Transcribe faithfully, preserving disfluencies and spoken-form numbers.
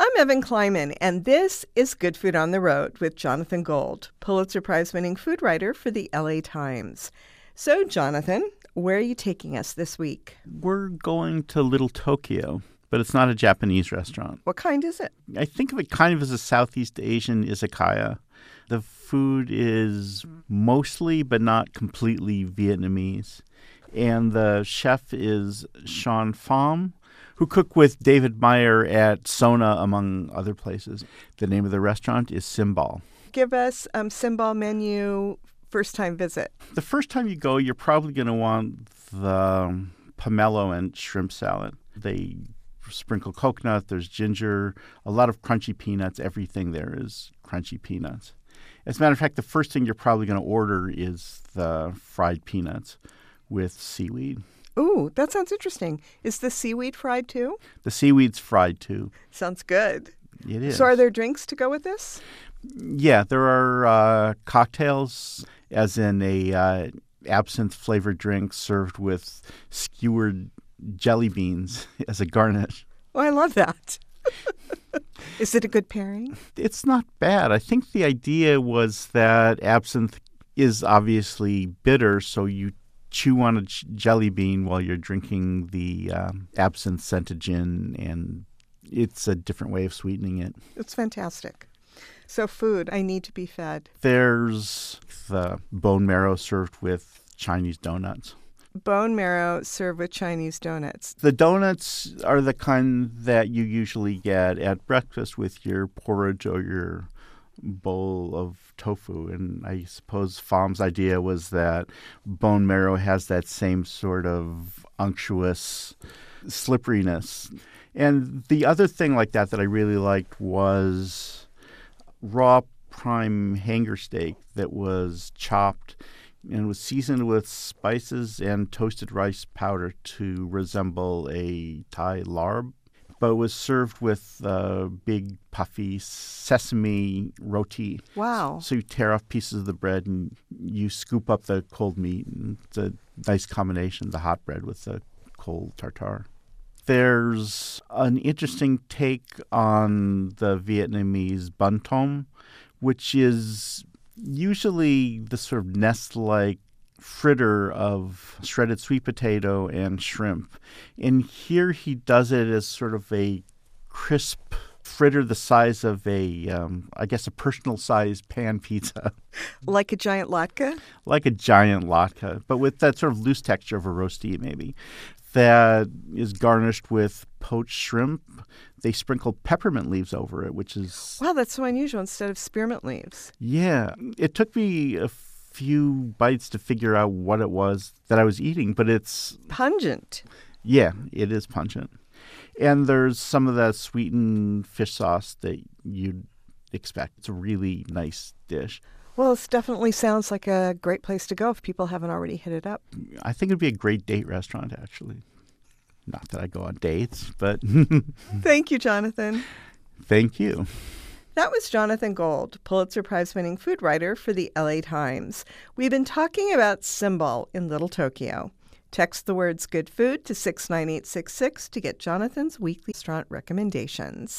I'm Evan Kleiman, and this is Good Food on the Road with Jonathan Gold, Pulitzer Prize-winning food writer for the L A Times. So, Jonathan, where are you taking us this week? We're going to Little Tokyo, but it's not a Japanese restaurant. What kind is it? I think of it kind of as a Southeast Asian izakaya. The food is mostly, but not completely, Vietnamese. And the chef is Sean Pham, who cooked with David Meyer at Sona, among other places. The name of the restaurant is Simbal. Give us um Simbal menu first-time visit. The first time you go, you're probably going to want the pomelo and shrimp salad. They sprinkle coconut, there's ginger, a lot of crunchy peanuts. Everything there is crunchy peanuts. As a matter of fact, the first thing you're probably going to order is the fried peanuts with seaweed. Ooh, that sounds interesting. Is the seaweed fried too? The seaweed's fried too. Sounds good. It is. So are there drinks to go with this? Yeah, there are uh, cocktails, as in a uh, absinthe-flavored drink served with skewered jelly beans as a garnish. Oh, I love that. Is it a good pairing? It's not bad. I think the idea was that absinthe is obviously bitter, so you chew on a j- jelly bean while you're drinking the um, absinthe-scented gin, and it's a different way of sweetening it. It's fantastic. So food, I need to be fed. There's the bone marrow served with Chinese donuts. Bone marrow served with Chinese donuts. The donuts are the kind that you usually get at breakfast with your porridge or your bowl of tofu. And I suppose Pham's idea was that bone marrow has that same sort of unctuous slipperiness. And the other thing like that that I really liked was raw prime hanger steak that was chopped and was seasoned with spices and toasted rice powder to resemble a Thai larb, but was served with uh, big puffy sesame roti. Wow. So you tear off pieces of the bread and you scoop up the cold meat. And it's a nice combination, the hot bread with the cold tartare. There's an interesting take on the Vietnamese bun tom, which is usually the sort of nest-like fritter of shredded sweet potato and shrimp. And here he does it as sort of a crisp fritter the size of a, um, I guess, a personal-sized pan pizza. Like a giant latke? Like a giant latke, but with that sort of loose texture of a roastie, maybe. That is garnished with poached shrimp. They sprinkle peppermint leaves over it, which is... Wow, that's so unusual, instead of spearmint leaves. Yeah. It took me a few bites to figure out what it was that I was eating, but it's... Pungent. Yeah, it is pungent. And there's some of that sweetened fish sauce that you'd expect. It's a really nice dish. Well, this definitely sounds like a great place to go if people haven't already hit it up. I think it'd be a great date restaurant, actually. Not that I go on dates, but... Thank you, Jonathan. Thank you. That was Jonathan Gold, Pulitzer Prize-winning food writer for the L A Times. We've been talking about Simbal in Little Tokyo. Text the words good food to six nine eight six six to get Jonathan's weekly restaurant recommendations.